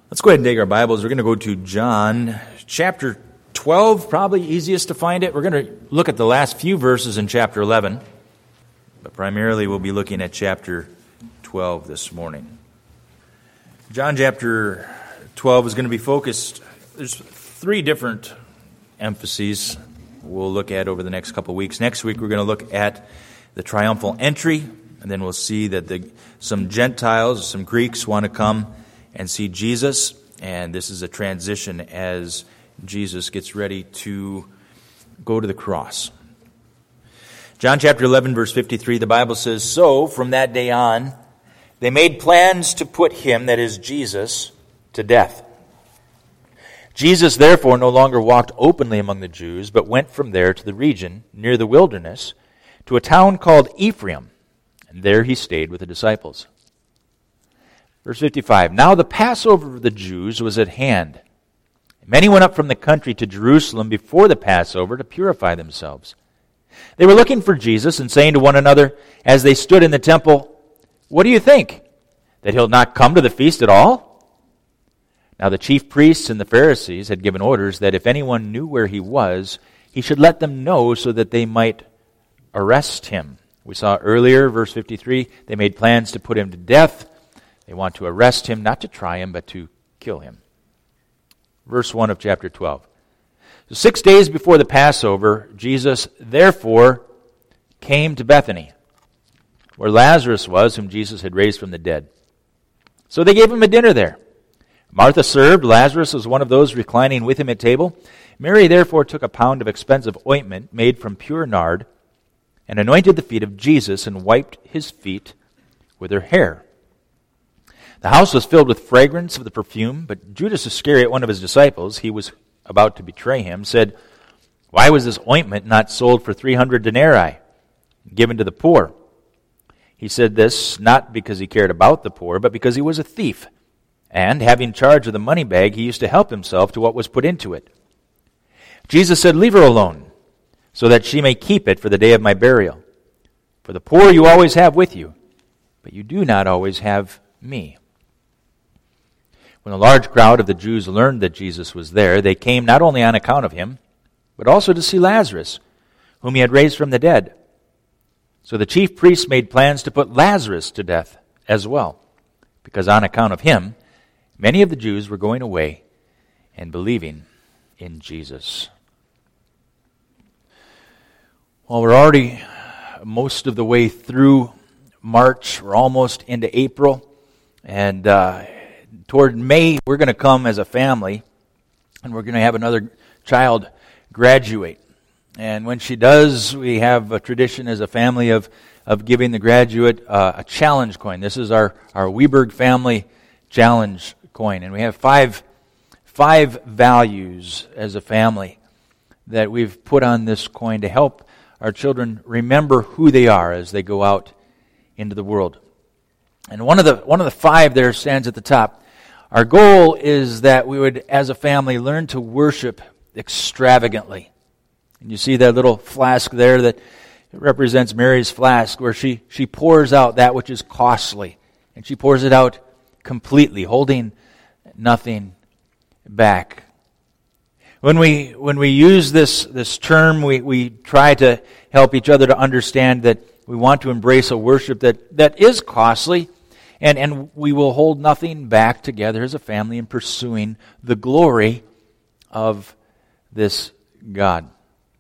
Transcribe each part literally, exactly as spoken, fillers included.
Let's go ahead and take our Bibles. We're going to go to John chapter twelve, probably easiest to find it. We're going to look at the last few verses in chapter eleven, but primarily we'll be looking at chapter twelve this morning. John chapter twelve is going to be focused, there's three different emphases we'll look at over the next couple of weeks. Next week we're going to look at the triumphal entry, and then we'll see that the, some Gentiles, some Greeks want to come and see Jesus, and this is a transition as Jesus gets ready to go to the cross. John chapter eleven, verse fifty-three, the Bible says, "So from that day on, they made plans to put him," that is Jesus, "to death. Jesus therefore no longer walked openly among the Jews, but went from there to the region near the wilderness, to a town called Ephraim, and there he stayed with the disciples." Verse fifty-five, "Now the Passover of the Jews was at hand. Many went up from the country to Jerusalem before the Passover to purify themselves. They were looking for Jesus and saying to one another as they stood in the temple, 'What do you think? That he'll not come to the feast at all?' Now the chief priests and the Pharisees had given orders that if anyone knew where he was, he should let them know so that they might arrest him." We saw earlier, verse fifty-three, they made plans to put him to death. They want to arrest him, not to try him, but to kill him. Verse one of chapter twelve. "So six days before the Passover, Jesus therefore came to Bethany, where Lazarus was, whom Jesus had raised from the dead. So they gave him a dinner there. Martha served. Lazarus was one of those reclining with him at table. Mary therefore took a pound of expensive ointment made from pure nard and anointed the feet of Jesus and wiped his feet with her hair. The house was filled with fragrance of the perfume, but Judas Iscariot, one of his disciples, he was about to betray him, said, 'Why was this ointment not sold for three hundred denarii, given to the poor?' He said this not because he cared about the poor, but because he was a thief, and having charge of the money bag, he used to help himself to what was put into it. Jesus said, 'Leave her alone, so that she may keep it for the day of my burial. For the poor you always have with you, but you do not always have me.' When a large crowd of the Jews learned that Jesus was there, they came not only on account of him, but also to see Lazarus, whom he had raised from the dead. So the chief priests made plans to put Lazarus to death as well, because on account of him, many of the Jews were going away and believing in Jesus." Well, we're already most of the way through March. We're almost into April, and uh, toward May, we're going to come as a family, and we're going to have another child graduate. And when she does, we have a tradition as a family of, of giving the graduate uh, a challenge coin. This is our, our Weberg family challenge coin. And we have five, five values as a family that we've put on this coin to help our children remember who they are as they go out into the world. And one of the one of the five there stands at the top. Our goal is that we would, as a family, learn to worship extravagantly. And you see that little flask there that represents Mary's flask, where she, she pours out that which is costly. And she pours it out completely, holding nothing back. When we when we use this, this term, we, we try to help each other to understand that we want to embrace a worship that, that is costly, and, and we will hold nothing back together as a family in pursuing the glory of this God.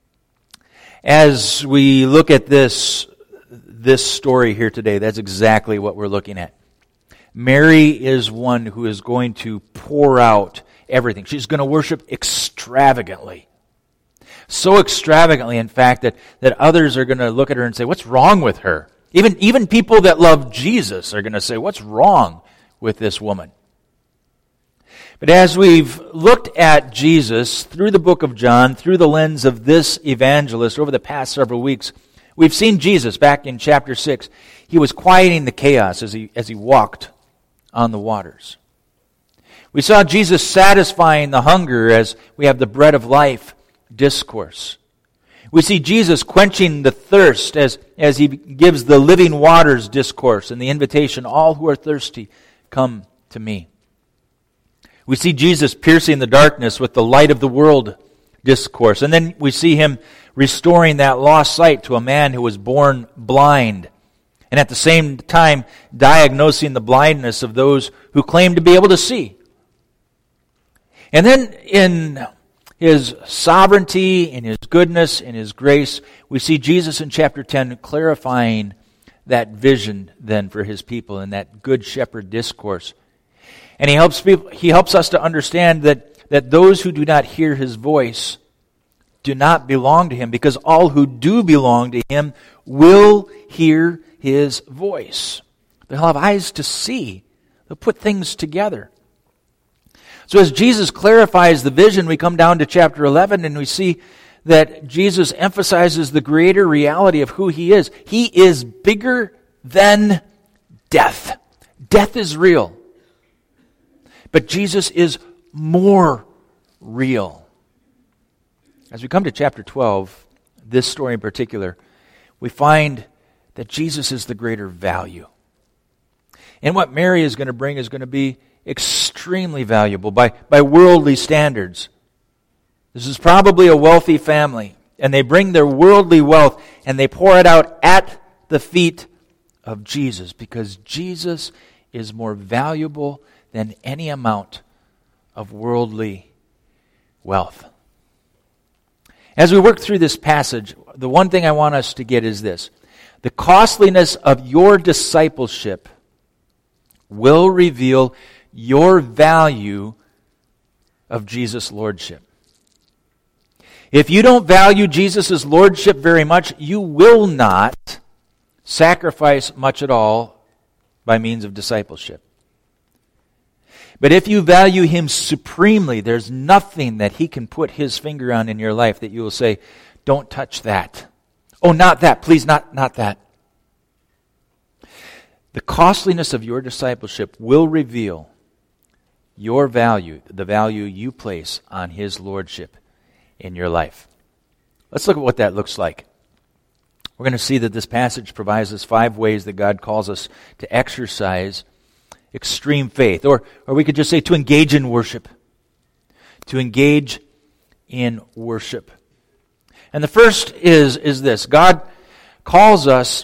As we look at this, this story here today, that's exactly what we're looking at. Mary is one who is going to pour out everything. She's going to worship extravagantly. So extravagantly, in fact, that, that others are going to look at her and say, "What's wrong with her?" Even, even people that love Jesus are going to say, "What's wrong with this woman?" But as we've looked at Jesus through the book of John, through the lens of this evangelist over the past several weeks, we've seen Jesus back in chapter six. He was quieting the chaos as he, as he walked on the waters. We saw Jesus satisfying the hunger as we have the bread of life discourse. We see Jesus quenching the thirst as, as he gives the living waters discourse and the invitation, "All who are thirsty, come to me." We see Jesus piercing the darkness with the light of the world discourse. And then we see him restoring that lost sight to a man who was born blind. And at the same time, diagnosing the blindness of those who claim to be able to see. And then in his sovereignty, in his goodness, in his grace, we see Jesus in chapter ten clarifying that vision then for his people in that good shepherd discourse. And he helps people, he helps us to understand that, that those who do not hear his voice do not belong to him, because all who do belong to him will hear his voice. They'll have eyes to see. They'll put things together. So as Jesus clarifies the vision, we come down to chapter eleven and we see that Jesus emphasizes the greater reality of who he is. He is bigger than death. Death is real. But Jesus is more real. As we come to chapter twelve, this story in particular, we find that Jesus is the greater value. And what Mary is going to bring is going to be extremely valuable by, by worldly standards. This is probably a wealthy family, and they bring their worldly wealth and they pour it out at the feet of Jesus, because Jesus is more valuable than any amount of worldly wealth. As we work through this passage, the one thing I want us to get is this: the costliness of your discipleship will reveal your value of Jesus' lordship. If you don't value Jesus' lordship very much, you will not sacrifice much at all by means of discipleship. But if you value him supremely, there's nothing that he can put his finger on in your life that you will say, don't touch that. Oh, not that. Please, not, not that. The costliness of your discipleship will reveal your value, the value you place on his lordship in your life. Let's look at what that looks like. We're going to see that this passage provides us five ways that God calls us to exercise extreme faith, or, or we could just say to engage in worship. To engage in worship. And the first is, is this: God calls us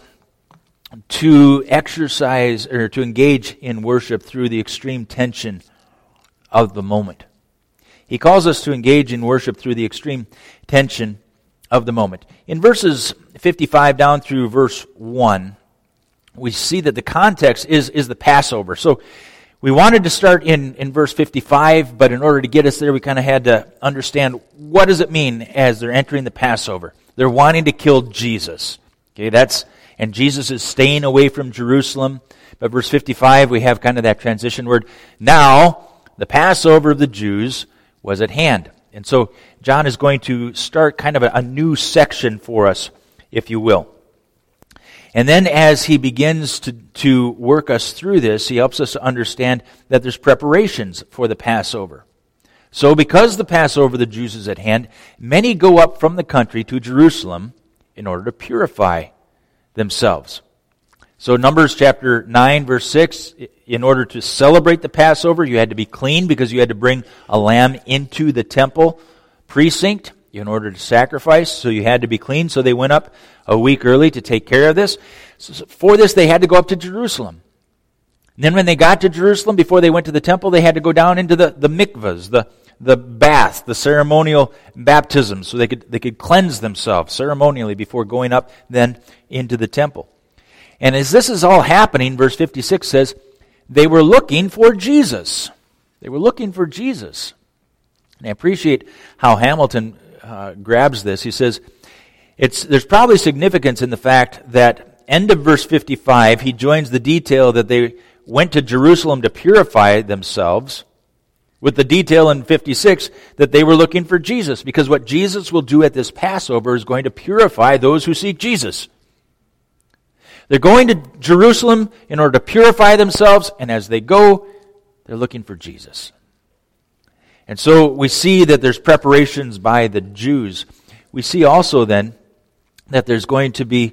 to exercise or to engage in worship through the extreme tension of the moment. He calls us to engage in worship through the extreme tension of the moment. In verses fifty-five down through verse one, we see that the context is, is the Passover. So we wanted to start in, in verse fifty-five, but in order to get us there, we kind of had to understand what does it mean as they're entering the Passover. They're wanting to kill Jesus. Okay, that's and Jesus is staying away from Jerusalem. But verse fifty-five, we have kind of that transition word. Now, the Passover of the Jews was at hand. And so John is going to start kind of a, a new section for us, if you will. And then as he begins to, to work us through this, he helps us to understand that there's preparations for the Passover. So because the Passover of the Jews is at hand, many go up from the country to Jerusalem in order to purify themselves. So Numbers chapter nine, verse six, in order to celebrate the Passover, you had to be clean because you had to bring a lamb into the temple precinct in order to sacrifice. So you had to be clean. So they went up a week early to take care of this. So for this, they had to go up to Jerusalem. And then when they got to Jerusalem, before they went to the temple, they had to go down into the, the mikvahs, the, the baths, the ceremonial baptisms, so they could, they could cleanse themselves ceremonially before going up then into the temple. And as this is all happening, verse fifty-six says, they were looking for Jesus. They were looking for Jesus. And I appreciate how Hamilton uh, grabs this. He says, it's there's probably significance in the fact that end of verse fifty-five, he joins the detail that they went to Jerusalem to purify themselves with the detail in fifty-six that they were looking for Jesus, because what Jesus will do at this Passover is going to purify those who seek Jesus. They're going to Jerusalem in order to purify themselves, and as they go, they're looking for Jesus. And so we see that there's preparations by the Jews. We see also then that there's going to be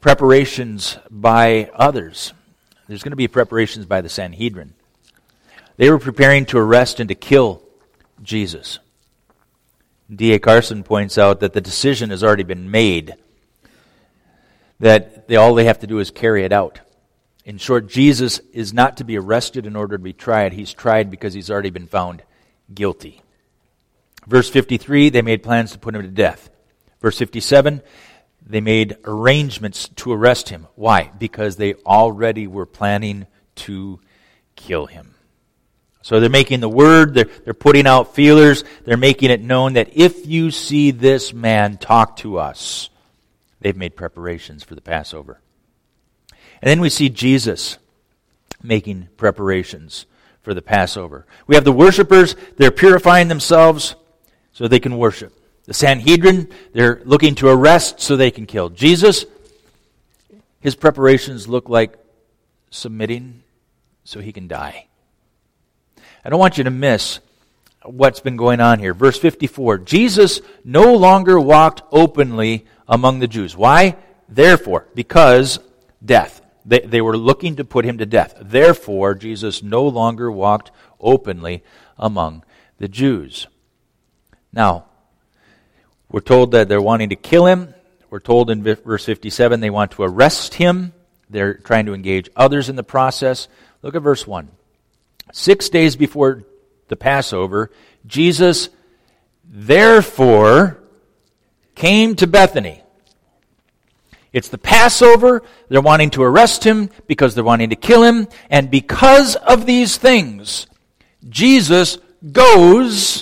preparations by others. There's going to be preparations by the Sanhedrin. They were preparing to arrest and to kill Jesus. D A Carson points out that the decision has already been made, that they, all they have to do is carry it out. In short, Jesus is not to be arrested in order to be tried. He's tried because he's already been found guilty. Verse fifty-three, they made plans to put him to death. Verse fifty-seven, they made arrangements to arrest him. Why? Because they already were planning to kill him. So they're making the word, they're, they're putting out feelers, they're making it known that if you see this man talk to us, they've made preparations for the Passover. And then we see Jesus making preparations for the Passover. We have the worshipers, they're purifying themselves so they can worship. The Sanhedrin, they're looking to arrest so they can kill. Jesus, his preparations look like submitting so he can die. I don't want you to miss what's been going on here. Verse fifty-four, Jesus no longer walked openly among the Jews. Why? Therefore, because death. They, they were looking to put him to death. Therefore, Jesus no longer walked openly among the Jews. Now, we're told that they're wanting to kill him. We're told in verse fifty-seven they want to arrest him. They're trying to engage others in the process. Look at verse one. Six days before the Passover, Jesus therefore came to Bethany. It's the Passover. They're wanting to arrest him because they're wanting to kill him. And because of these things, Jesus goes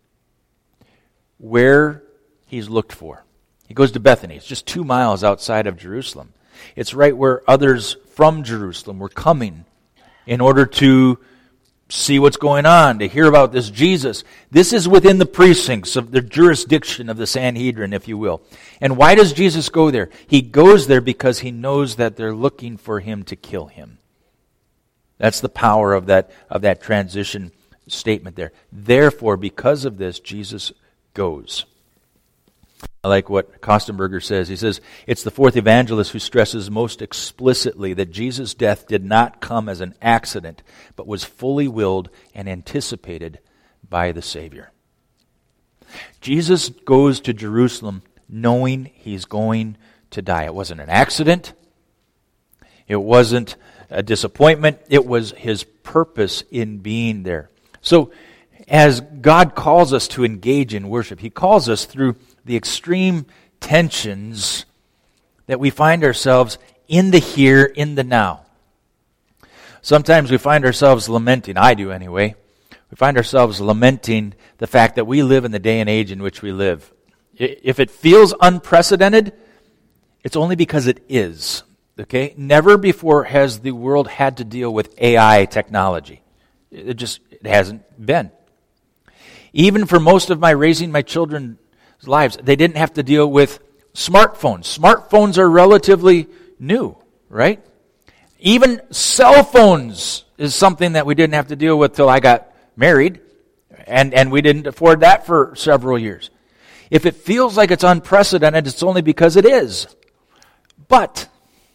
where he's looked for. He goes to Bethany. It's just two miles outside of Jerusalem. It's right where others from Jerusalem were coming in order to see what's going on, to hear about this Jesus. This is within the precincts of the jurisdiction of the Sanhedrin, if you will. And why does Jesus go there? He goes there because he knows that they're looking for him to kill him. That's the power of that, of that transition statement there. Therefore, because of this, Jesus goes. I like what Kostenberger says. He says, it's the fourth evangelist who stresses most explicitly that Jesus' death did not come as an accident, but was fully willed and anticipated by the Savior. Jesus goes to Jerusalem knowing he's going to die. It wasn't an accident. It wasn't a disappointment. It was his purpose in being there. So, as God calls us to engage in worship, he calls us through the extreme tensions that we find ourselves in the here, in the now. Sometimes we find ourselves lamenting, I do anyway, we find ourselves lamenting the fact that we live in the day and age in which we live. If it feels unprecedented, it's only because it is. Okay? Never before has the world had to deal with A I technology. It just it hasn't been. Even for most of my raising my children's lives, they didn't have to deal with smartphones. Smartphones are relatively new, right? Even cell phones is something that we didn't have to deal with till I got married, and, and we didn't afford that for several years. If it feels like it's unprecedented, it's only because it is. But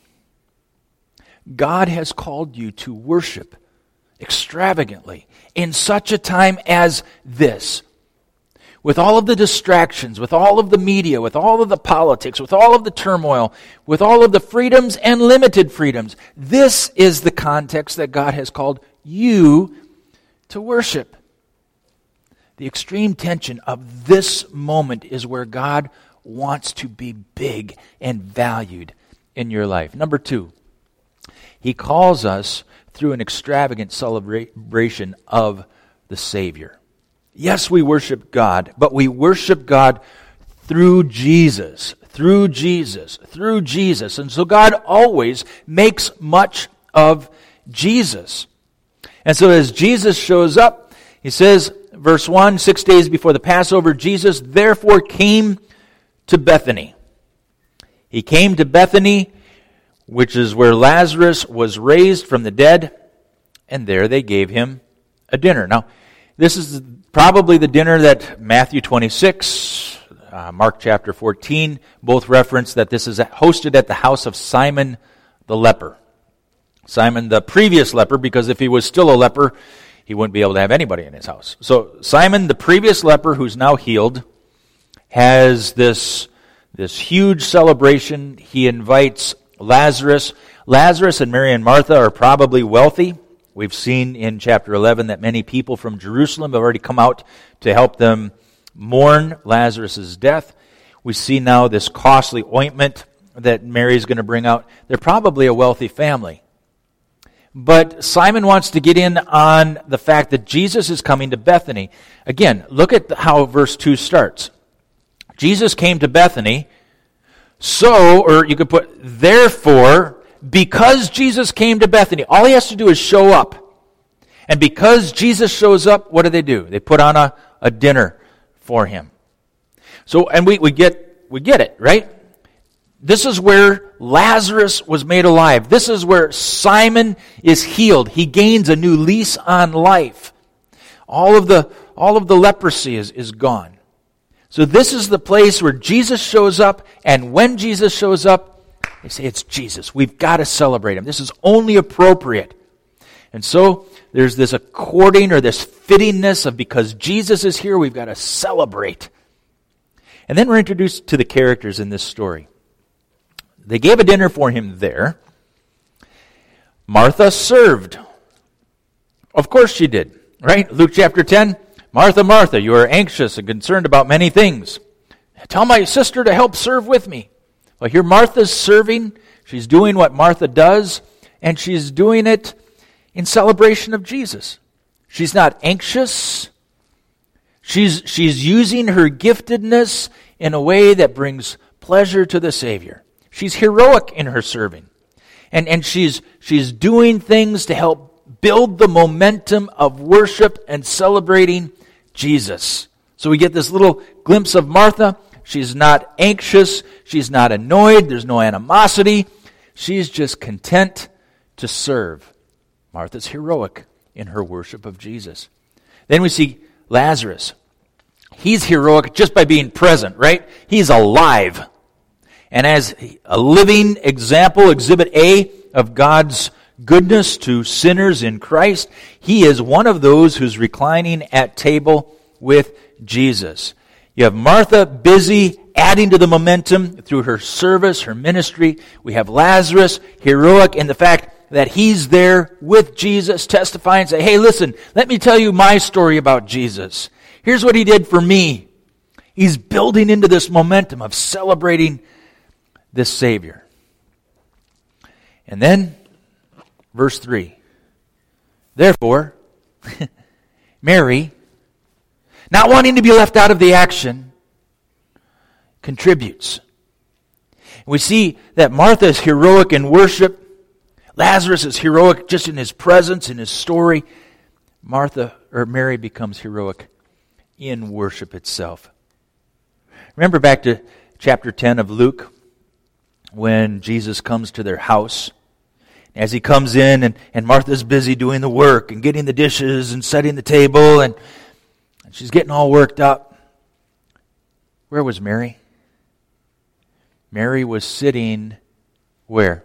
God has called you to worship extravagantly in such a time as this. With all of the distractions, with all of the media, with all of the politics, with all of the turmoil, with all of the freedoms and limited freedoms, this is the context that God has called you to worship. The extreme tension of this moment is where God wants to be big and valued in your life. Number two, he calls us through an extravagant celebration of the Savior. Yes, we worship God, but we worship God through Jesus, through Jesus, through Jesus. And so God always makes much of Jesus. And so as Jesus shows up, he says, verse one, six days before the Passover, Jesus therefore came to Bethany. He came to Bethany, which is where Lazarus was raised from the dead, and there they gave him a dinner. Now, this is probably the dinner that Matthew twenty-six, uh, Mark chapter fourteen, both reference that this is hosted at the house of Simon the leper. Simon the previous leper, because if he was still a leper, he wouldn't be able to have anybody in his house. So Simon, the previous leper who's now healed, has this, this huge celebration. He invites Lazarus. Lazarus and Mary and Martha are probably wealthy. We've seen in chapter eleven that many people from Jerusalem have already come out to help them mourn Lazarus' death. We see now this costly ointment that Mary's going to bring out. They're probably a wealthy family. But Simon wants to get in on the fact that Jesus is coming to Bethany. Again, look at how verse two starts. Jesus came to Bethany, so, or you could put, therefore, because Jesus came to Bethany, all he has to do is show up. And because Jesus shows up, what do they do? They put on a, a dinner for him. So, and we, we get we get it, right? This is where Lazarus was made alive. This is where Simon is healed. He gains a new lease on life. All of the all of the leprosy is, is gone. So this is the place where Jesus shows up, and when Jesus shows up, they say, it's Jesus. We've got to celebrate him. This is only appropriate. And so there's this according or this fittingness of because Jesus is here, we've got to celebrate. And then we're introduced to the characters in this story. They gave a dinner for him there. Martha served. Of course she did, right? Luke chapter ten, Martha, Martha, you are anxious and concerned about many things. Tell my sister to help serve with me. Well, here Martha's serving. She's doing what Martha does, and she's doing it in celebration of Jesus. She's not anxious. She's, she's using her giftedness in a way that brings pleasure to the Savior. She's heroic in her serving. And, and she's, she's doing things to help build the momentum of worship and celebrating Jesus. So we get this little glimpse of Martha. She's not anxious. She's not annoyed. There's no animosity. She's just content to serve. Martha's heroic in her worship of Jesus. Then we see Lazarus. He's heroic just by being present, right? He's alive. And as a living example, exhibit A of God's goodness to sinners in Christ, he is one of those who's reclining at table with Jesus. You have Martha busy adding to the momentum through her service, her ministry. We have Lazarus heroic in the fact that he's there with Jesus, testifying and say, hey, listen, let me tell you my story about Jesus. Here's what he did for me. He's building into this momentum of celebrating this Savior. And then, verse three. Therefore, Mary, not wanting to be left out of the action, contributes. We see that Martha is heroic in worship. Lazarus is heroic just in his presence, in his story. Martha, or Mary becomes heroic in worship itself. Remember back to chapter ten of Luke, when Jesus comes to their house. As he comes in, and, and Martha's busy doing the work and getting the dishes and setting the table, and, and she's getting all worked up. Where was Mary? Mary was sitting where?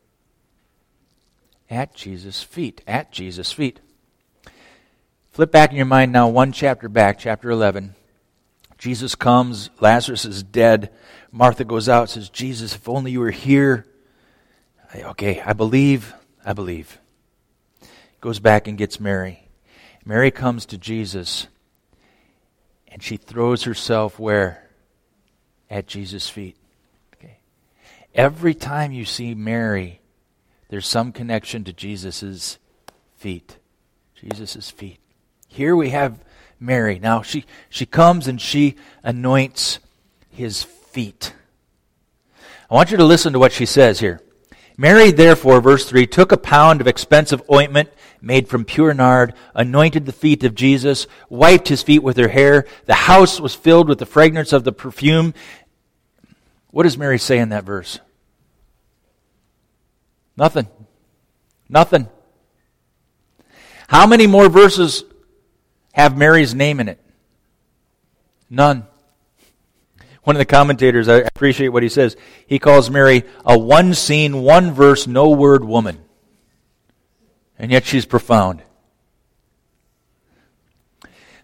At Jesus' feet. At Jesus' feet. Flip back in your mind now one chapter back, chapter eleven. Jesus comes, Lazarus is dead. Martha goes out and says, Jesus, if only you were here. Okay, I believe, I believe. Goes back and gets Mary. Mary comes to Jesus, and she throws herself where? At Jesus' feet. Okay. Every time you see Mary, there's some connection to Jesus' feet. Jesus' feet. Here we have Mary. Now she, she comes and she anoints his feet. I want you to listen to what she says here. Mary, therefore, verse three, took a pound of expensive ointment made from pure nard, anointed the feet of Jesus, wiped his feet with her hair. The house was filled with the fragrance of the perfume. What does Mary say in that verse? Nothing. Nothing. How many more verses have Mary's name in it? None. One of the commentators, I appreciate what he says. He calls Mary a one scene, one verse, no word woman. And yet she's profound.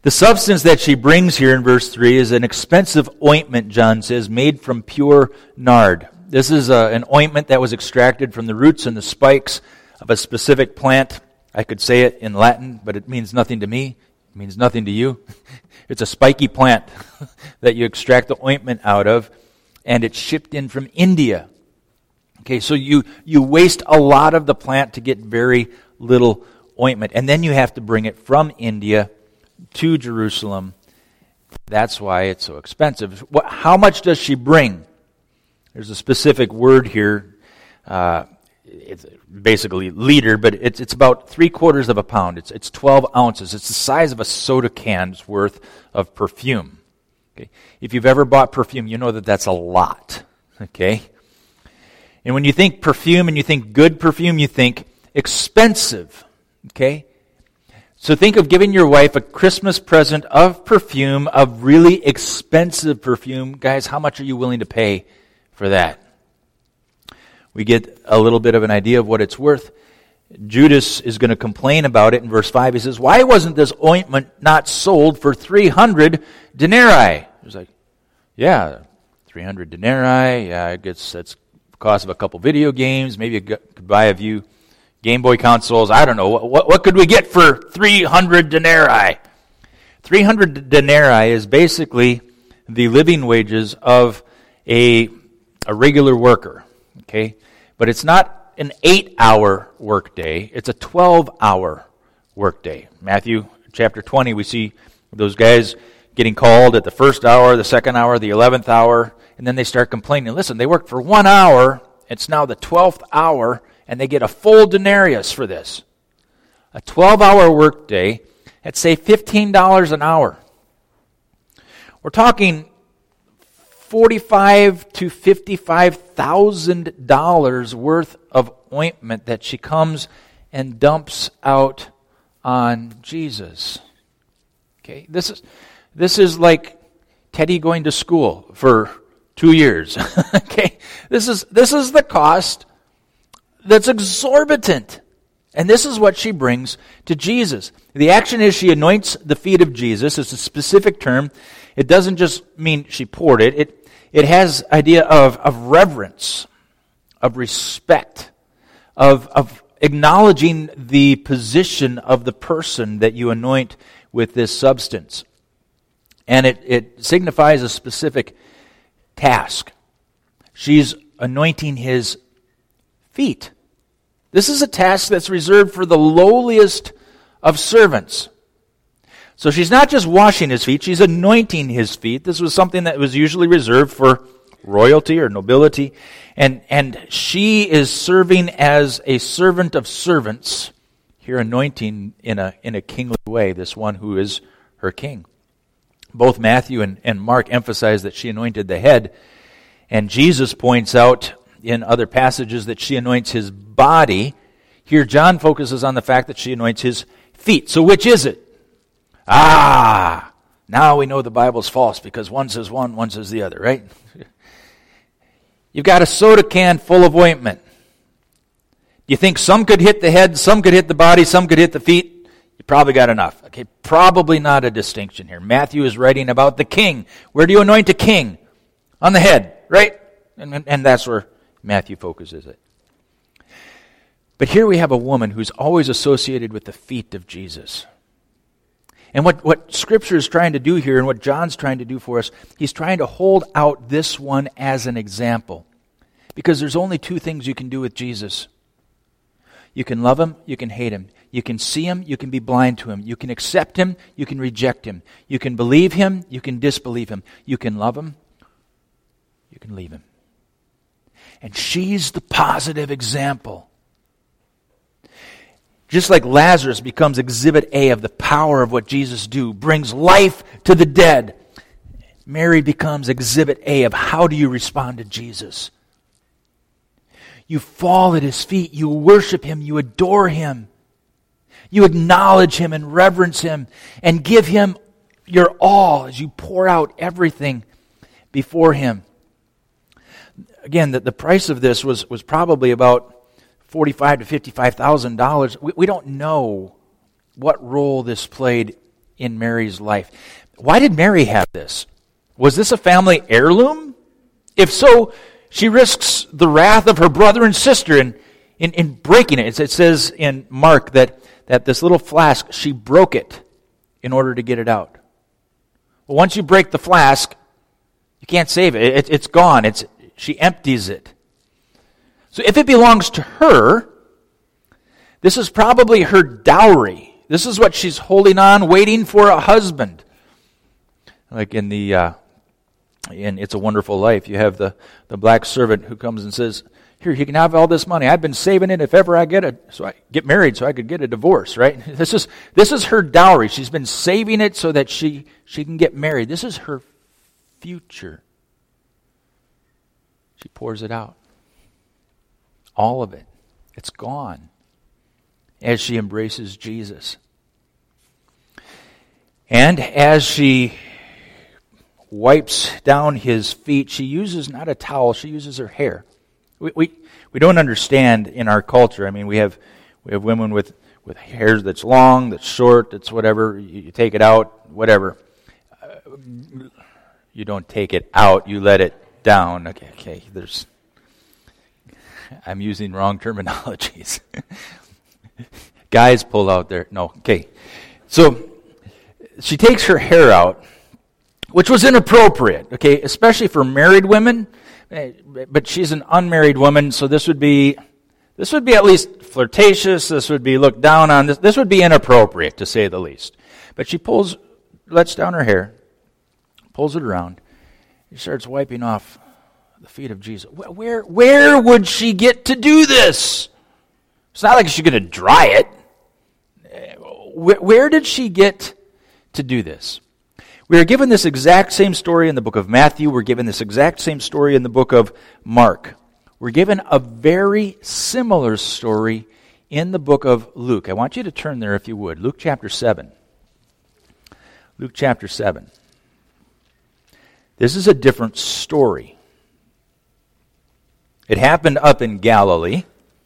The substance that she brings here in verse three is an expensive ointment, John says, made from pure nard. This is a, an ointment that was extracted from the roots and the spikes of a specific plant. I could say it in Latin, but it means nothing to me. It means nothing to you. It's a spiky plant that you extract the ointment out of, and it's shipped in from India. Okay, so you, you waste a lot of the plant to get very little ointment, and then you have to bring it from India to Jerusalem. That's why it's so expensive. What, how much does she bring? There's a specific word here. Uh, it's basically liter, but it's it's about three quarters of a pound. It's it's twelve ounces. It's the size of a soda can's worth of perfume. Okay, if you've ever bought perfume, you know that that's a lot. Okay, and when you think perfume and you think good perfume, you think expensive. Okay. So think of giving your wife a Christmas present of perfume, of really expensive perfume. Guys, how much are you willing to pay for that? We get a little bit of an idea of what it's worth. Judas is going to complain about it in verse five. He says, why wasn't this ointment not sold for three hundred denarii? He's like, yeah, three hundred denarii. Yeah, I guess that's the cost of a couple video games. Maybe you could buy a few Game Boy consoles. I don't know. What, what could we get for three hundred denarii? three hundred denarii is basically the living wages of a, a regular worker. Okay? But it's not an eight-hour workday. It's a twelve-hour workday. Matthew chapter twenty, we see those guys getting called at the first hour, the second hour, the eleventh hour, and then they start complaining. Listen, they worked for one hour. It's now the twelfth hour, and they get a full denarius for this. A twelve-hour workday, at say fifteen dollars an hour. We're talking forty-five to fifty-five thousand dollars worth of ointment that she comes and dumps out on Jesus. Okay, this is this is like Teddy going to school for two years. Okay, this is this is the cost that's exorbitant. And this is what she brings to Jesus. The action is she anoints the feet of Jesus. It's a specific term. It doesn't just mean she poured it. It, it has idea of, of reverence, of respect, of, of acknowledging the position of the person that you anoint with this substance. And it, it signifies a specific task. She's anointing his feet. This is a task that's reserved for the lowliest of servants. So she's not just washing his feet, she's anointing his feet. This was something that was usually reserved for royalty or nobility. And, and she is serving as a servant of servants, here anointing in a, in a kingly way, this one who is her king. Both Matthew and, and Mark emphasize that she anointed the head, and Jesus points out in other passages that she anoints his body. Here John focuses on the fact that she anoints his feet. So which is it? Ah, now we know the Bible's false because one says one, one says the other, right? You've got a soda can full of ointment. You think some could hit the head, some could hit the body, some could hit the feet? You probably got enough. Okay, probably not a distinction here. Matthew is writing about the king. Where do you anoint a king? On the head, right? And, and that's where Matthew focuses it. But here we have a woman who's always associated with the feet of Jesus. And what, what Scripture is trying to do here, and what John's trying to do for us, he's trying to hold out this one as an example. Because there's only two things you can do with Jesus. You can love him, you can hate him. You can see him, you can be blind to him. You can accept him, you can reject him. You can believe him, you can disbelieve him. You can love him, you can leave him. And she's the positive example. Just like Lazarus becomes exhibit A of the power of what Jesus do, brings life to the dead, Mary becomes exhibit A of how do you respond to Jesus. You fall at his feet, you worship him, you adore him. You acknowledge him and reverence him and give him your all as you pour out everything before him. Again, the, the price of this was, was probably about forty-five to fifty-five thousand dollars. We, we don't know what role this played in Mary's life. Why did Mary have this? Was this a family heirloom? If so, she risks the wrath of her brother and sister in, in, in breaking it. It says in Mark that, that this little flask, she broke it in order to get it out. Well, once you break the flask, you can't save it. it it's gone. It's, she empties it. So if it belongs to her, this is probably her dowry. This is what she's holding on, waiting for a husband. Like in the uh, in It's a Wonderful Life, you have the, the black servant who comes and says, "Here, you can have all this money. I've been saving it if ever I get a so I get married, so I could get a divorce." Right? This is this is her dowry. She's been saving it so that she she can get married. This is her future. She pours it out. All of it. It's gone as she embraces Jesus. And as she wipes down his feet, she uses not a towel, she uses her hair. We we, we don't understand in our culture. I mean, we have we have women with, with hair that's long, that's short, that's whatever. You, you take it out, whatever. Uh, you don't take it out, you let it down. Okay, okay, there's... I'm using wrong terminologies. Guys pull out their... No, okay. So, she takes her hair out, which was inappropriate, okay, especially for married women. But she's an unmarried woman, so this would be... This would be at least flirtatious. This would be looked down on. This, this would be inappropriate, to say the least. But she pulls... lets down her hair, pulls it around. She starts wiping off the feet of Jesus. Where, where would she get to do this? It's not like she's going to dry it. Where, where did she get to do this? We are given this exact same story in the book of Matthew. We're given this exact same story in the book of Mark. We're given a very similar story in the book of Luke. I want you to turn there if you would. Luke chapter seven. Luke chapter seven. This is a different story. It happened up in Galilee.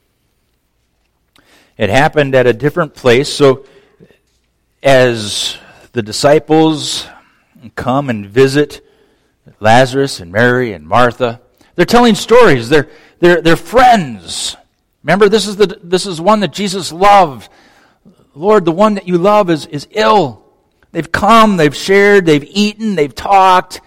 It happened at a different place. So as the disciples come and visit Lazarus and Mary and Martha, they're telling stories. They're they're they're friends. Remember, this is the this is one that Jesus loved. Lord, the one that you love is, is ill. They've come, they've shared, they've eaten, they've talked.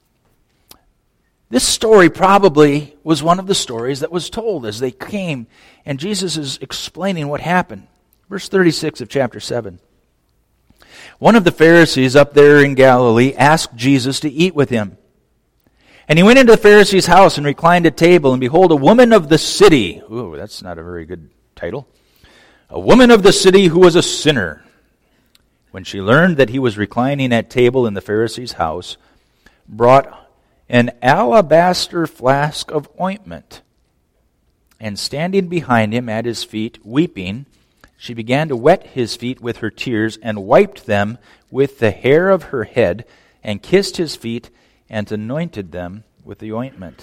This story probably was one of the stories that was told as they came, and Jesus is explaining what happened. Verse thirty-six of chapter seven. One of the Pharisees up there in Galilee asked Jesus to eat with him. And he went into the Pharisee's house and reclined at table, and behold, a woman of the city. Ooh, that's not a very good title. A woman of the city who was a sinner. When she learned that he was reclining at table in the Pharisee's house, brought an alabaster flask of ointment, and standing behind him at his feet, weeping, she began to wet his feet with her tears, and wiped them with the hair of her head, and kissed his feet, and anointed them with the ointment.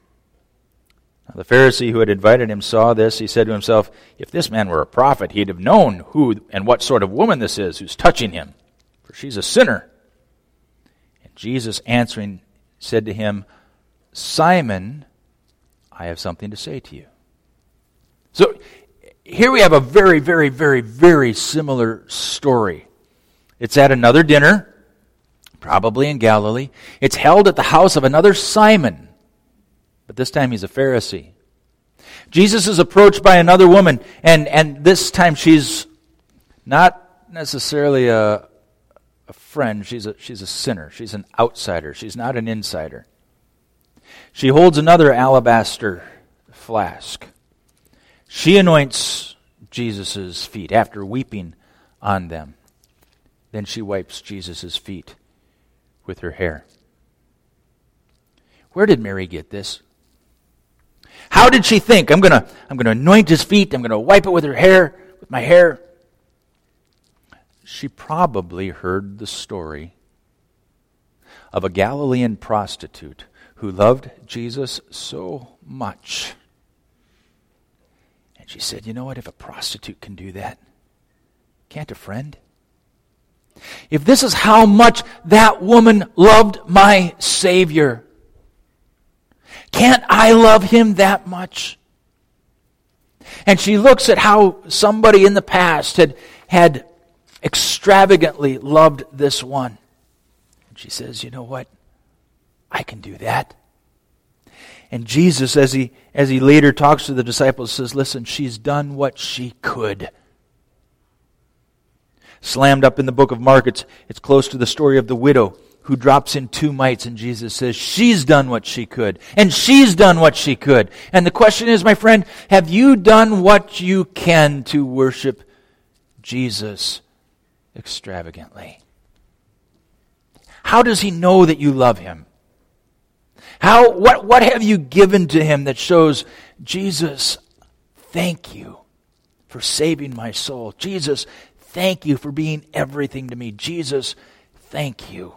Now, the Pharisee who had invited him saw this. He said to himself, "If this man were a prophet, he'd have known who and what sort of woman this is who's touching him, for she's a sinner." And Jesus answering said to him, "Simon, I have something to say to you." So here we have a very, very, very, very similar story. It's at another dinner, probably in Galilee. It's held at the house of another Simon, but this time he's a Pharisee. Jesus is approached by another woman, and, and this time she's not necessarily a A friend. She's a, she's a sinner. She's an outsider. She's not an insider. She holds another alabaster flask. She anoints Jesus' feet after weeping on them. Then she wipes Jesus' feet with her hair. Where did Mary get this? How did she think, I'm gonna, I'm gonna anoint his feet, I'm gonna wipe it with her hair, with my hair? She probably heard the story of a Galilean prostitute who loved Jesus so much. And she said, you know what, if a prostitute can do that, can't a friend? if this is how much that woman loved my Savior, can't I love him that much? And she looks at how somebody in the past had, had extravagantly loved this one. And she says, you know what? I can do that. And Jesus, as he, as he later talks to the disciples, says, listen, she's done what she could. Slammed up in the book of Mark, it's, it's close to the story of the widow who drops in two mites, and Jesus says, she's done what she could. And she's done what she could. And the question is, my friend, have you done what you can to worship Jesus extravagantly? How does he know that you love him? How, what, what have you given to him that shows, Jesus, thank you for saving my soul. Jesus, thank you for being everything to me. Jesus, thank you.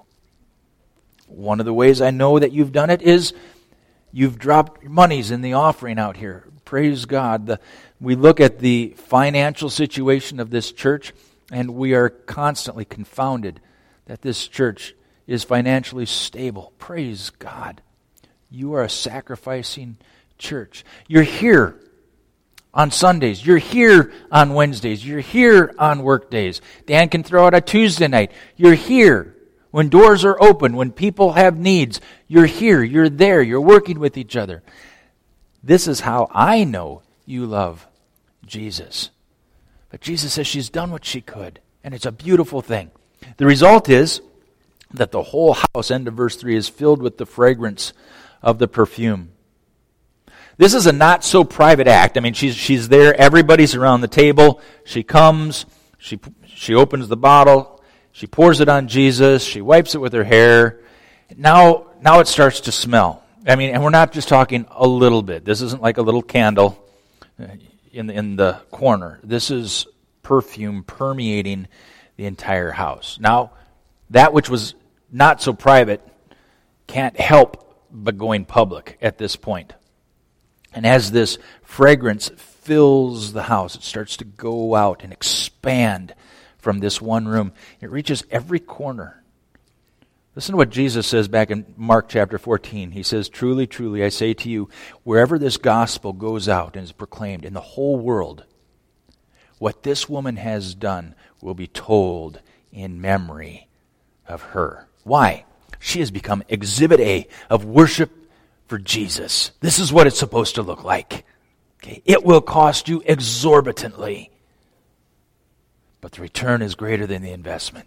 One of the ways I know that you've done it is you've dropped monies in the offering out here. Praise God. The, we look at the financial situation of this church, and we are constantly confounded that this church is financially stable. Praise God. You are a sacrificing church. You're here on Sundays. You're here on Wednesdays. You're here on work days. Dan can throw out a Tuesday night. You're here when doors are open, when people have needs. You're here. You're there. You're working with each other. This is how I know you love Jesus. But Jesus says she's done what she could, and it's a beautiful thing. The result is that the whole house, end of verse three, is filled with the fragrance of the perfume. This is a not so private act. I mean, she's she's there. Everybody's around the table. She comes. She she opens the bottle. She pours it on Jesus. She wipes it with her hair. Now now it starts to smell. I mean, and we're not just talking a little bit. This isn't like a little candle in the, in the corner. This is perfume permeating the entire house. Now, that which was not so private can't help but going public at this point. And as this fragrance fills the house, it starts to go out and expand from this one room. It reaches every corner. Listen to what Jesus says back in Mark chapter fourteen. He says, truly, truly, I say to you, wherever this gospel goes out and is proclaimed in the whole world, what this woman has done will be told in memory of her. Why? She has become exhibit A of worship for Jesus. This is what it's supposed to look like. Okay? It will cost you exorbitantly, but the return is greater than the investment.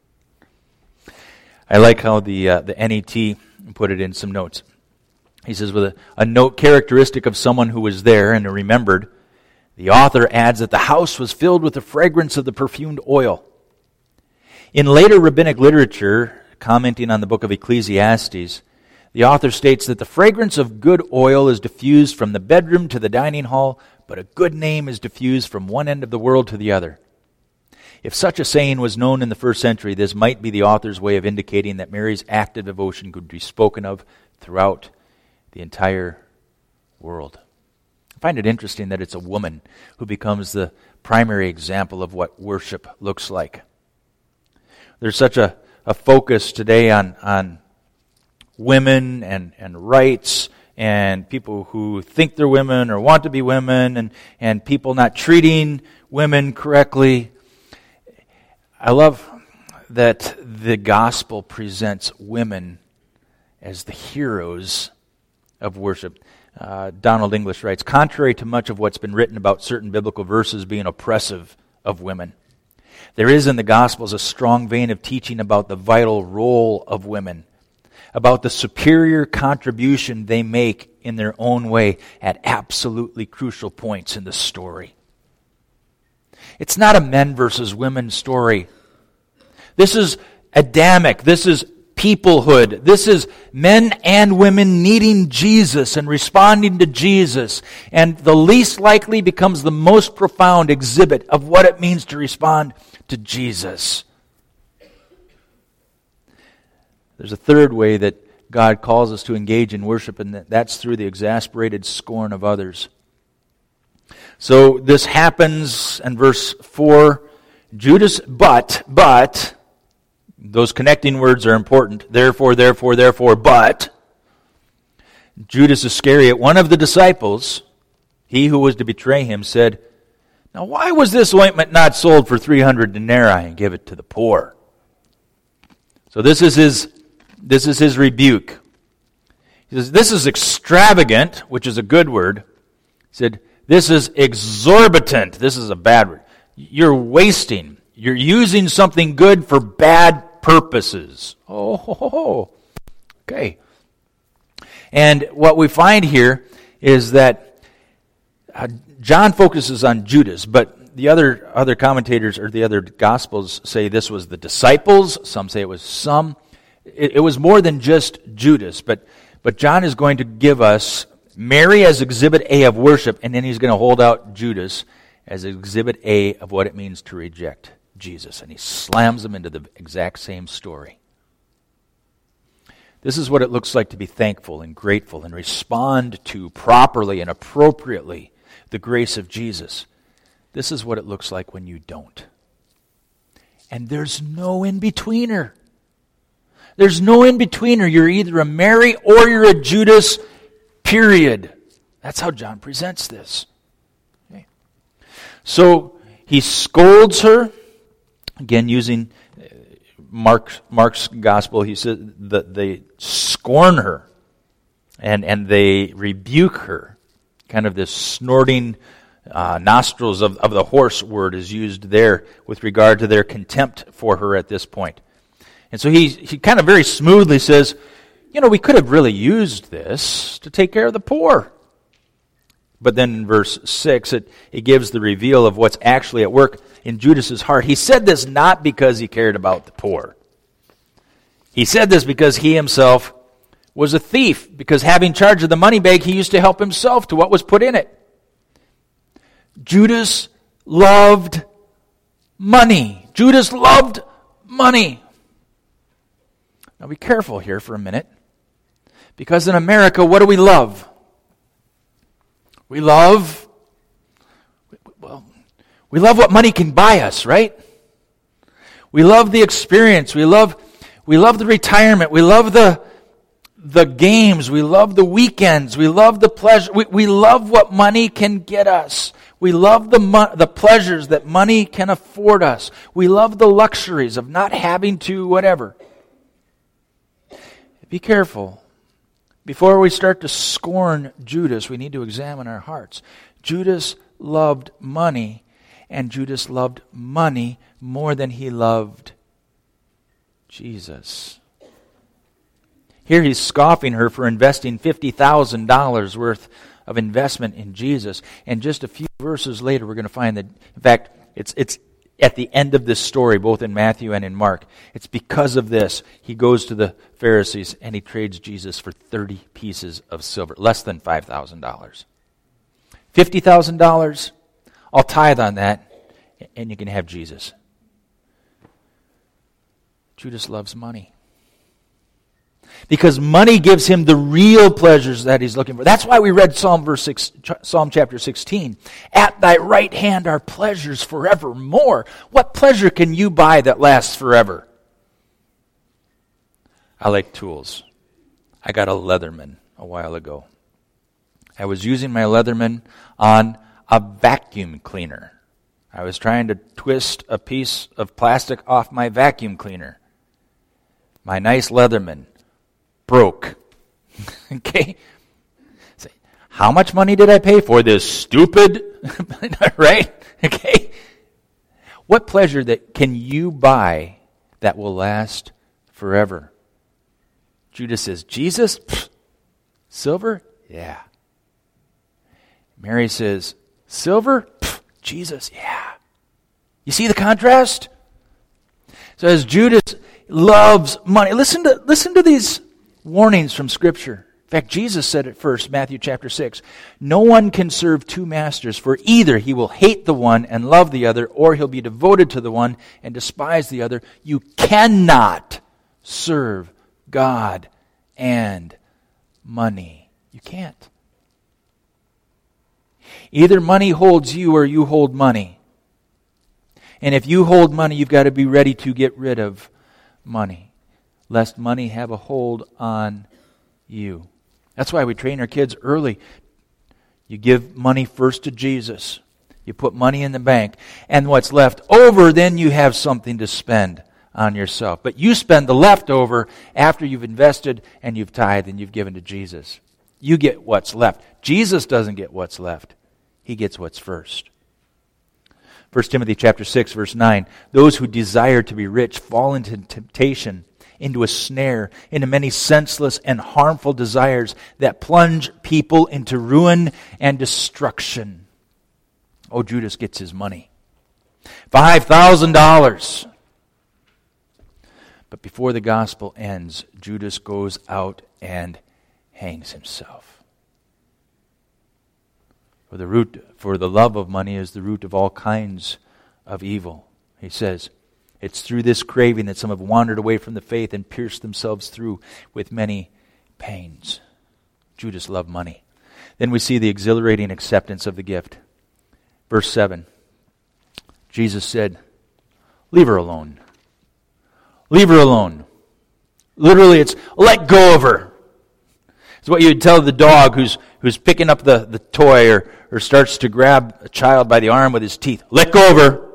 I like how the uh, the N E T put it in some notes. He says, with a, a note characteristic of someone who was there and remembered, the author adds that the house was filled with the fragrance of the perfumed oil. In later rabbinic literature, commenting on the book of Ecclesiastes, the author states that the fragrance of good oil is diffused from the bedroom to the dining hall, but a good name is diffused from one end of the world to the other. If such a saying was known in the first century, this might be the author's way of indicating that Mary's act of devotion could be spoken of throughout the entire world. I find it interesting that it's a woman who becomes the primary example of what worship looks like. There's such a, a focus today on, on women and, and rights and people who think they're women or want to be women and, and people not treating women correctly. I love that the gospel presents women as the heroes of worship. Uh, Donald English writes, contrary to much of what's been written about certain biblical verses being oppressive of women, there is in the Gospels a strong vein of teaching about the vital role of women, about the superior contribution they make in their own way at absolutely crucial points in the story. It's not a men versus women story. This is Adamic. This is peoplehood. This is men and women needing Jesus and responding to Jesus. And the least likely becomes the most profound exhibit of what it means to respond to Jesus. There's a third way that God calls us to engage in worship, and that's through the exasperated scorn of others. So this happens in verse four. Judas, but, but, Those connecting words are important. Therefore, therefore, therefore, but Judas Iscariot, one of the disciples, he who was to betray him, said, "Now why was this ointment not sold for three hundred denarii and give it to the poor?" So this is his, this is his rebuke. He says, this is extravagant, which is a good word. He said, this is exorbitant. This is a bad word. You're wasting. You're using something good for bad purposes. Oh, ho, ho, ho. Okay. And what we find here is that uh, John focuses on Judas, but the other other commentators or the other Gospels say this was the disciples. Some say it was some. It, it was more than just Judas, but but John is going to give us Mary as exhibit A of worship, and then he's going to hold out Judas as exhibit A of what it means to reject Jesus, and he slams them into the exact same story. This is what it looks like to be thankful and grateful and respond to properly and appropriately the grace of Jesus. This is what it looks like when you don't. And there's no in-betweener. There's no in-betweener. You're either a Mary or you're a Judas, period. That's how John presents this. Okay. So he scolds her, again using Mark, Mark's gospel. He said that they scorn her and, and they rebuke her. Kind of this snorting uh, nostrils of, of the horse word is used there with regard to their contempt for her at this point. And so he, he kind of very smoothly says, you know, we could have really used this to take care of the poor. But then in verse six, it, it gives the reveal of what's actually at work in Judas's heart. He said this not because he cared about the poor. He said this because he himself was a thief, because having charge of the money bag, he used to help himself to what was put in it. Judas loved money. Judas loved money. Now be careful here for a minute, because in America, what do we love? We love, well, we love what money can buy us, right? We love the experience. We love, we love the retirement. We love the, the games. We love the weekends. We love the pleasure. We, we love what money can get us. We love the mo- the pleasures that money can afford us. We love the luxuries of not having to whatever. Be careful. Before we start to scorn Judas, we need to examine our hearts. Judas loved money, and Judas loved money more than he loved Jesus. Here he's scoffing her for investing fifty thousand dollars worth of investment in Jesus. And just a few verses later, we're going to find that, in fact, it's it's at the end of this story, both in Matthew and in Mark. It's because of this, he goes to the Pharisees and he trades Jesus for thirty pieces of silver, less than five thousand dollars. fifty thousand dollars, I'll tithe on that, and you can have Jesus. Judas loves money. Because money gives him the real pleasures that he's looking for. That's why we read Psalm verse six, Psalm chapter sixteen. At thy right hand are pleasures forevermore. What pleasure can you buy that lasts forever? I like tools. I got a Leatherman a while ago. I was using my Leatherman on a vacuum cleaner. I was trying to twist a piece of plastic off my vacuum cleaner. My nice Leatherman broke. Okay? So, how much money did I pay for this stupid? Right? Okay? What pleasure that can you buy that will last forever? Judas says, Jesus? Pfft. Silver? Yeah. Mary says, silver? Pfft. Jesus? Yeah. You see the contrast? So as Judas loves money, listen to listen to these warnings from Scripture. In fact, Jesus said it first, Matthew chapter six. No one can serve two masters, for either he will hate the one and love the other, or he'll be devoted to the one and despise the other. You cannot serve God and money. You can't. Either money holds you or you hold money. And if you hold money, you've got to be ready to get rid of money, lest money have a hold on you. That's why we train our kids early. You give money first to Jesus. You put money in the bank. And what's left over, then you have something to spend on yourself. But you spend the leftover after you've invested and you've tithed and you've given to Jesus. You get what's left. Jesus doesn't get what's left. He gets what's first. First Timothy chapter six, verse nine. Those who desire to be rich fall into temptation, into a snare, into many senseless and harmful desires that plunge people into ruin and destruction. Oh, Judas gets his money. Five thousand dollars. But before the gospel ends, Judas goes out and hangs himself. For the root, for the love of money is the root of all kinds of evil. He says, it's through this craving that some have wandered away from the faith and pierced themselves through with many pains. Judas loved money. Then we see the exhilarating acceptance of the gift. Verse seven, Jesus said, leave her alone. Leave her alone. Literally, it's let go of her. It's what you'd tell the dog who's who's picking up the, the toy or, or starts to grab a child by the arm with his teeth. Let go of her.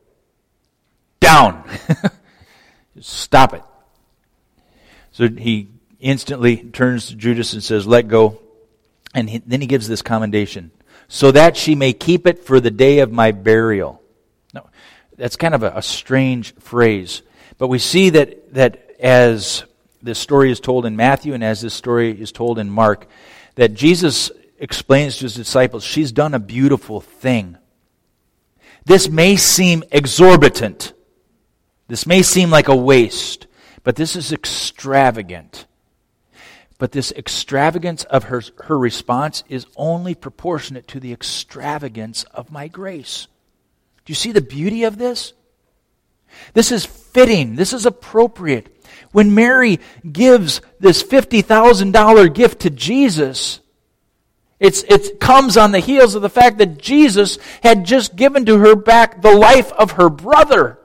Down. Stop it. So he instantly turns to Judas and says, let go. And he, then he gives this commendation. So that she may keep it for the day of my burial. No, that's kind of a, a strange phrase. But we see that, that as this story is told in Matthew and as this story is told in Mark, that Jesus explains to his disciples, she's done a beautiful thing. This may seem exorbitant. This may seem like a waste, but this is extravagant. But this extravagance of her, her response is only proportionate to the extravagance of my grace. Do you see the beauty of this? This is fitting. This is appropriate. When Mary gives this fifty thousand dollars gift to Jesus, it's, it comes on the heels of the fact that Jesus had just given to her back the life of her brother.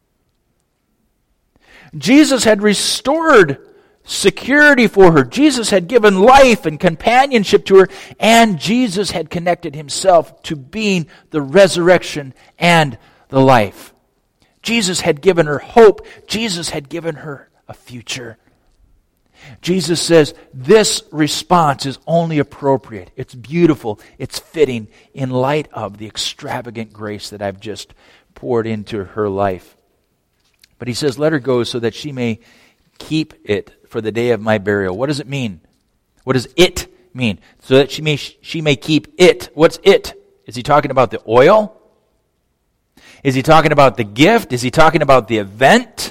Jesus had restored security for her. Jesus had given life and companionship to her, and Jesus had connected himself to being the resurrection and the life. Jesus had given her hope. Jesus had given her a future. Jesus says this response is only appropriate. It's beautiful. It's fitting in light of the extravagant grace that I've just poured into her life. But he says, let her go so that she may keep it for the day of my burial. What does it mean? What does it mean? So that she may she may keep it. What's it? Is he talking about the oil? Is he talking about the gift? Is he talking about the event?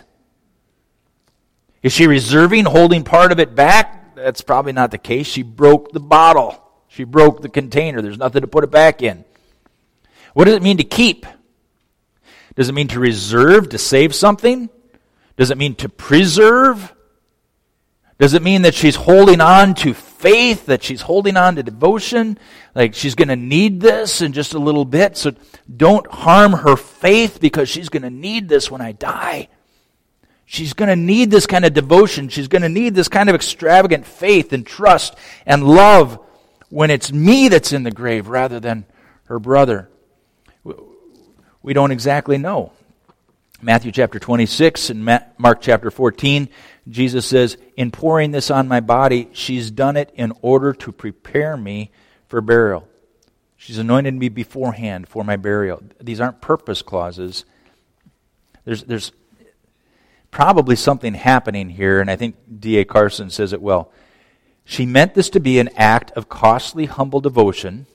Is she reserving, holding part of it back? That's probably not the case. She broke the bottle. She broke the container. There's nothing to put it back in. What does it mean to keep? Does it mean to reserve, to save something? Does it mean to preserve? Does it mean that she's holding on to faith, that she's holding on to devotion, like she's going to need this in just a little bit, so don't harm her faith because she's going to need this when I die. She's going to need this kind of devotion. She's going to need this kind of extravagant faith and trust and love when it's me that's in the grave rather than her brother. We don't exactly know. Matthew chapter twenty-six and Mark chapter fourteen, Jesus says, in pouring this on my body, she's done it in order to prepare me for burial. She's anointed me beforehand for my burial. These aren't purpose clauses. There's, there's probably something happening here, and I think D A Carson says it well. She meant this to be an act of costly, humble devotion,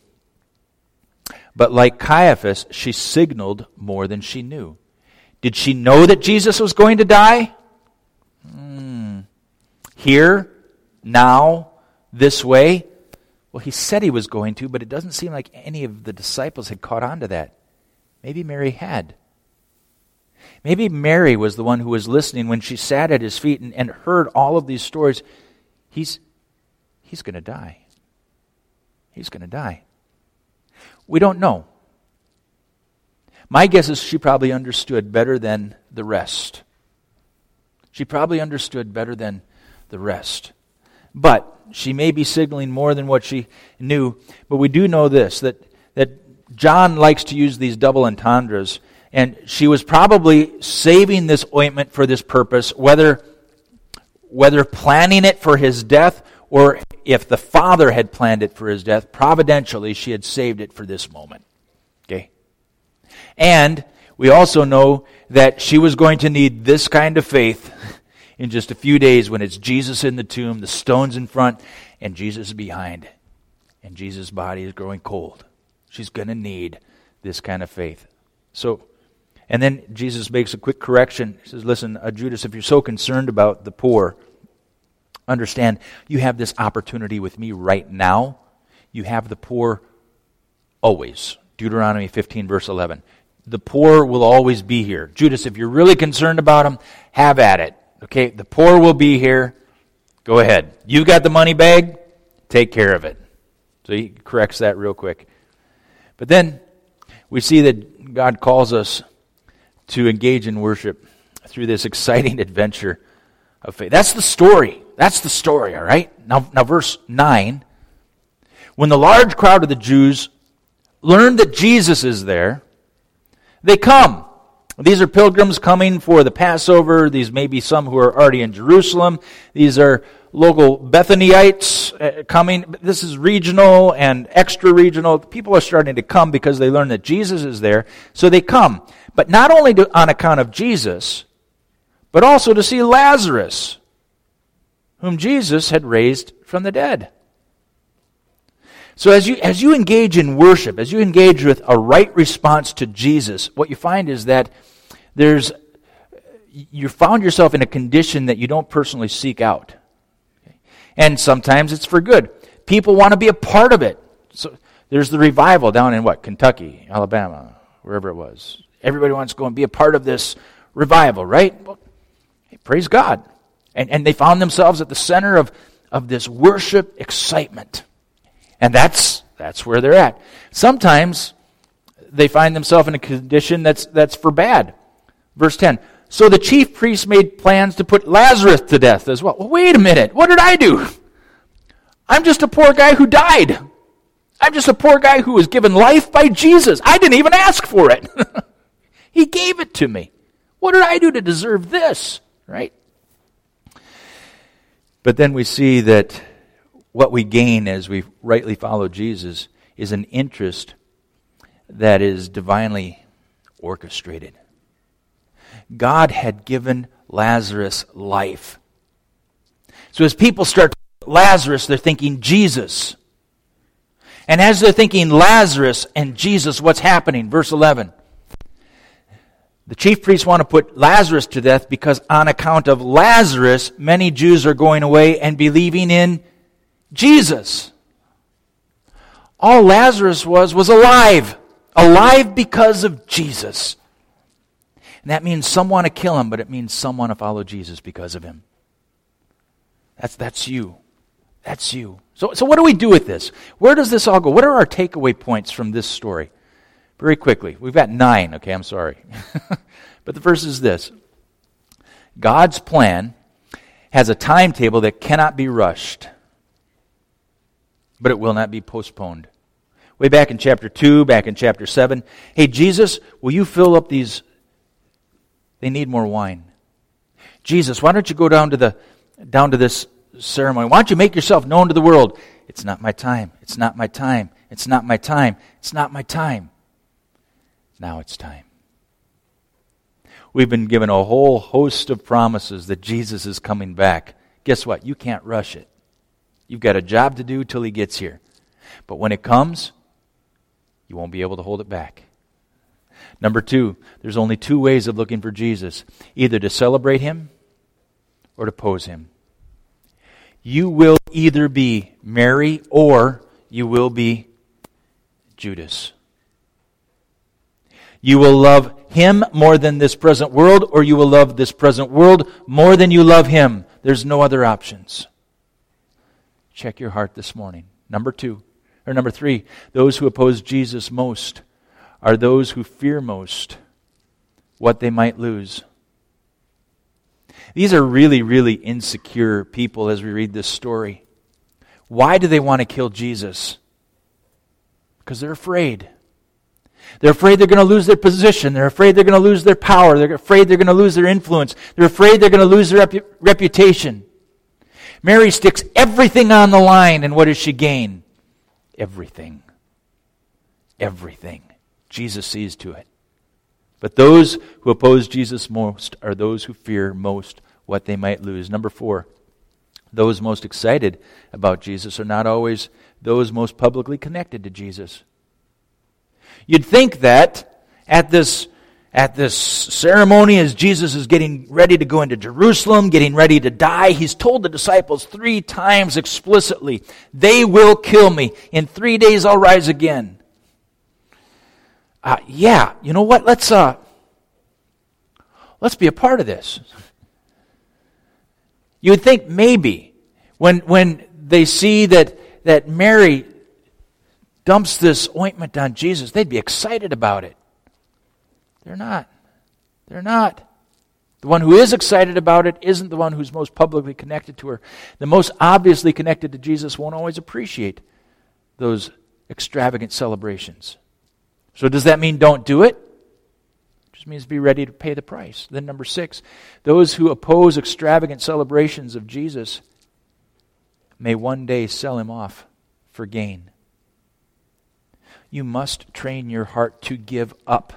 but like Caiaphas, she signaled more than she knew. Did she know that Jesus was going to die? Hmm. Here, now, this way? Well, he said he was going to, but it doesn't seem like any of the disciples had caught on to that. Maybe Mary had. Maybe Mary was the one who was listening when she sat at his feet and, and heard all of these stories. He's, he's going to die. He's going to die. We don't know. My guess is she probably understood better than the rest. She probably understood better than the rest. But she may be signaling more than what she knew. But we do know this, that, that John likes to use these double entendres. And she was probably saving this ointment for this purpose, whether, whether planning it for his death or if the Father had planned it for his death. Providentially, she had saved it for this moment. Okay? And we also know that she was going to need this kind of faith in just a few days when it's Jesus in the tomb, the stones in front, and Jesus behind. And Jesus' body is growing cold. She's going to need this kind of faith. So, and then Jesus makes a quick correction. He says, listen, uh, Judas, if you're so concerned about the poor, understand you have this opportunity with me right now. You have the poor always. Deuteronomy fifteen, verse eleven. The poor will always be here. Judas, if you're really concerned about them, have at it. Okay, the poor will be here. Go ahead. You got the money bag, take care of it. So he corrects that real quick. But then we see that God calls us to engage in worship through this exciting adventure of faith. That's the story. That's the story, all right? Now, now verse nine. When the large crowd of the Jews learned that Jesus is there, they come. These are pilgrims coming for the Passover. These may be some who are already in Jerusalem. These are local Bethanyites uh, coming. This is regional and extra-regional. People are starting to come because they learn that Jesus is there. So they come. But not only to, on account of Jesus, but also to see Lazarus, whom Jesus had raised from the dead. So as you as you engage in worship, as you engage with a right response to Jesus, what you find is that there's you found yourself in a condition that you don't personally seek out. And sometimes it's for good. People want to be a part of it. So there's the revival down in what? Kentucky, Alabama, wherever it was. Everybody wants to go and be a part of this revival, right? Well, hey, praise God. And and they found themselves at the center of, of this worship excitement. And that's that's where they're at. Sometimes they find themselves in a condition that's that's for bad. Verse ten. So the chief priests made plans to put Lazarus to death as well. Well, wait a minute. What did I do? I'm just a poor guy who died. I'm just a poor guy who was given life by Jesus. I didn't even ask for it. He gave it to me. What did I do to deserve this? Right? But then we see that what we gain as we rightly follow Jesus is an interest that is divinely orchestrated. God had given Lazarus life. So as people start Lazarus, they're thinking Jesus. And as they're thinking Lazarus and Jesus, what's happening? Verse eleven. The chief priests want to put Lazarus to death because on account of Lazarus, many Jews are going away and believing in Jesus. All Lazarus was was alive. Alive because of Jesus. And that means some want to kill him, but it means some want to follow Jesus because of him. That's that's you. That's you. So, so what do we do with this? Where does this all go? What are our takeaway points from this story? Very quickly. We've got nine, okay, I'm sorry. But the first is this. God's plan has a timetable that cannot be rushed, but it will not be postponed. Way back in chapter two, back in chapter seven, hey, Jesus, will you fill up these? They need more wine. Jesus, why don't you go down to the down to this ceremony? Why don't you make yourself known to the world? It's not my time. It's not my time. It's not my time. It's not my time. Now it's time. We've been given a whole host of promises that Jesus is coming back. Guess what? You can't rush it. You've got a job to do till he gets here. But when it comes, you won't be able to hold it back. Number two, there's only two ways of looking for Jesus. Either to celebrate him or to oppose him. You will either be Mary or you will be Judas. You will love him more than this present world, or you will love this present world more than you love him. There's no other options. Check your heart this morning. Number two, or number three, those who oppose Jesus most are those who fear most what they might lose. These are really, really insecure people as we read this story. Why do they want to kill Jesus? Because they're afraid. They're afraid they're going to lose their position. They're afraid they're going to lose their power. They're afraid they're going to lose their influence. They're afraid they're going to lose their repu- reputation. Mary sticks everything on the line, and what does she gain? Everything. Everything. Jesus sees to it. But those who oppose Jesus most are those who fear most what they might lose. Number four, those most excited about Jesus are not always those most publicly connected to Jesus. You'd think that at this, at this ceremony, as Jesus is getting ready to go into Jerusalem, getting ready to die, he's told the disciples three times explicitly, they will kill me. In three days I'll rise again. Uh, yeah, you know what? Let's uh, let's be a part of this. You would think maybe when when they see that that Mary dumps this ointment on Jesus, they'd be excited about it. They're not. They're not. The one who is excited about it isn't the one who's most publicly connected to her. The most obviously connected to Jesus won't always appreciate those extravagant celebrations. So does that mean don't do it? It just means be ready to pay the price. Then number six, those who oppose extravagant celebrations of Jesus may one day sell him off for gain. You must train your heart to give up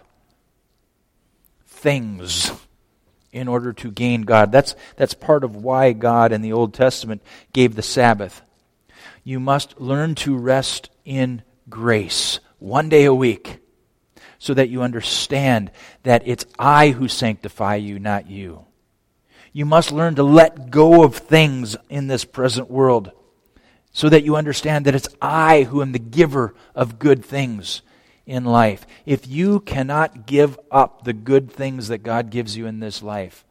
things in order to gain God. That's, that's part of why God in the Old Testament gave the Sabbath. You must learn to rest in grace one day a week, so that you understand that it's I who sanctify you, not you. You must learn to let go of things in this present world, so that you understand that it's I who am the giver of good things in life. If you cannot give up the good things that God gives you in this life,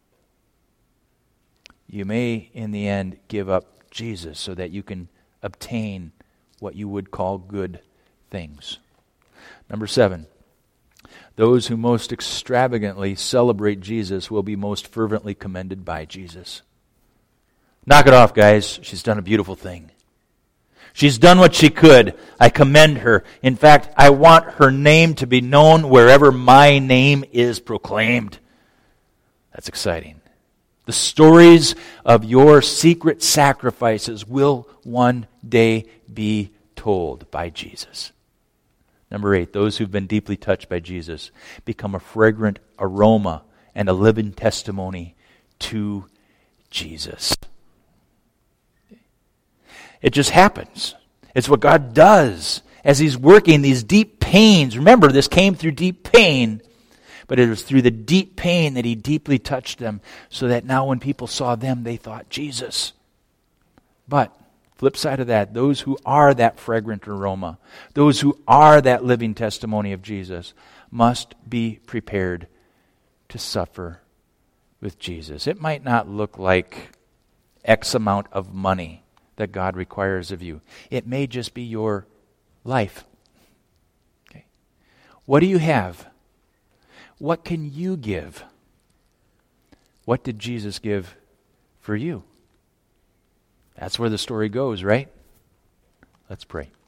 you may, in the end, give up Jesus so that you can obtain what you would call good things. Number seven, those who most extravagantly celebrate Jesus will be most fervently commended by Jesus. Knock it off, guys. She's done a beautiful thing. She's done what she could. I commend her. In fact, I want her name to be known wherever my name is proclaimed. That's exciting. The stories of your secret sacrifices will one day be told by Jesus. Number eight, those who've been deeply touched by Jesus become a fragrant aroma and a living testimony to Jesus. It just happens. It's what God does as He's working these deep pains. Remember, this came through deep pain, but it was through the deep pain that He deeply touched them, so that now when people saw them, they thought Jesus. But flip side of that, those who are that fragrant aroma, those who are that living testimony of Jesus, must be prepared to suffer with Jesus. It might not look like X amount of money that God requires of you. It may just be your life. Okay. What do you have? What can you give? What did Jesus give for you? That's where the story goes, right? Let's pray.